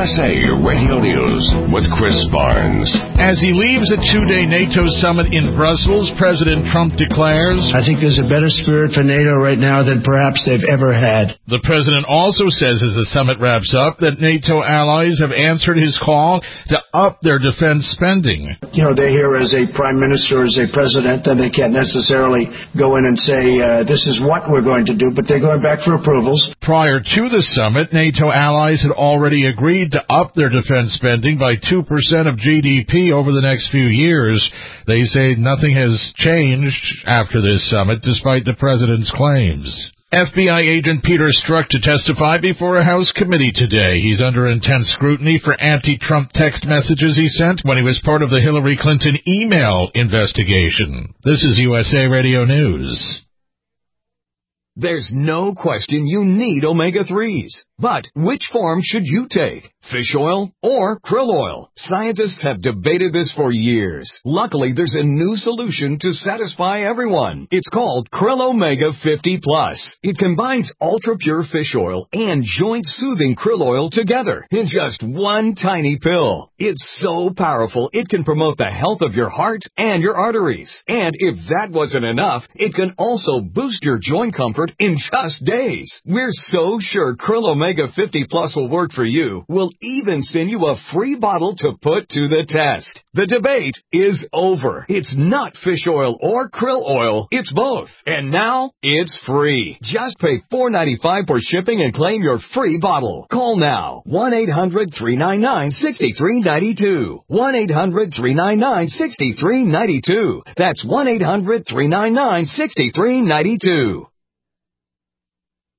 USA Radio News with Chris Barnes. As he leaves a two-day NATO summit in Brussels, President Trump declares, I think there's a better spirit for NATO right now than perhaps they've ever had. The president also says as the summit wraps up that NATO allies have answered his call to up their defense spending. You know, they're here as a prime minister, as a president, and they can't necessarily go in and say, this is what we're going to do, but they're going back for approvals. Prior to the summit, NATO allies had already agreed to up their defense spending by 2% of GDP over the next few years. They say nothing has changed after this summit, despite the president's claims. FBI agent Peter Strzok to testify before a House committee today. He's under intense scrutiny for anti-Trump text messages he sent when he was part of the Hillary Clinton email investigation. This is USA Radio News. There's no question you need omega-3s. But which form should you take? Fish oil or krill oil? Scientists have debated this for years. Luckily, there's a new solution to satisfy everyone. It's called Krill Omega 50 Plus. It combines ultra-pure fish oil and joint-soothing krill oil together in just one tiny pill. It's so powerful, it can promote the health of your heart and your arteries. And if that wasn't enough, it can also boost your joint comfort in just days. We're so sure Krill Omega 50 Plus will work for you. We'll even send you a free bottle to put to the test. The debate is over. It's not fish oil or krill oil. It's both. And now it's free. Just pay $4.95 for shipping and claim your free bottle. Call now. 1-800-399-6392. 1-800-399-6392. That's 1-800-399-6392.